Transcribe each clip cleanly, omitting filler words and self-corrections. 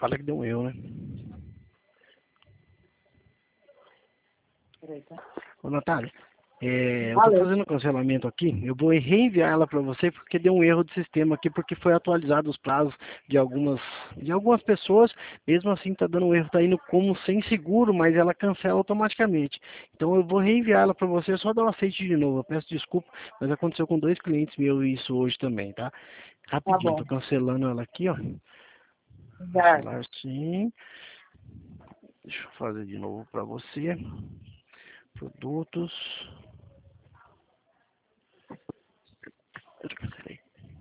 Fala que deu um erro, né? Peraí, tá? Ô, Natália, eu tô fazendo o cancelamento aqui. Eu vou reenviar ela para você porque deu um erro de sistema aqui, porque foi atualizado os prazos de algumas pessoas. Mesmo assim, tá dando um erro, tá indo como sem seguro, mas ela cancela automaticamente. Então eu vou reenviar ela para você, só dar um aceite de novo. Eu peço desculpa, mas aconteceu com 2 clientes meus isso hoje também, tá? Tá Rapidinho, bom. tô cancelando ela aqui, ó. Obrigada. Cancelar sim. Deixa eu fazer de novo para você. Produtos. Eu já cancelei.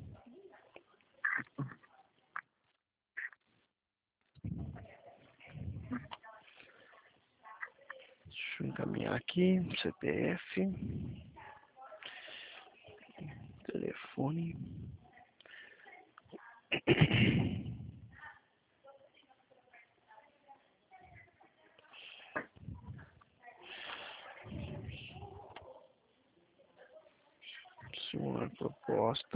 Deixa eu encaminhar aqui. CPF. Telefone. Sua proposta.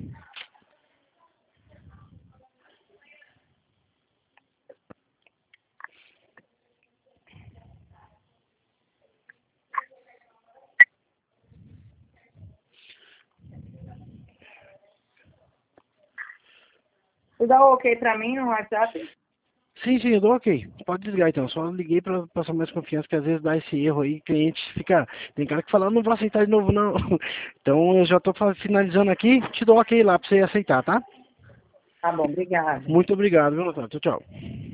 Você dá um ok pra mim no WhatsApp? Sim, sim, eu dou ok. Pode desligar então. Só liguei para passar mais confiança, que às vezes dá esse erro aí, cliente fica. Tem cara que fala, não vou aceitar de novo, não. Então eu já estou finalizando aqui, te dou ok lá para você aceitar, tá? Tá bom, obrigada. Muito obrigado, viu, Natália? Tchau, tchau.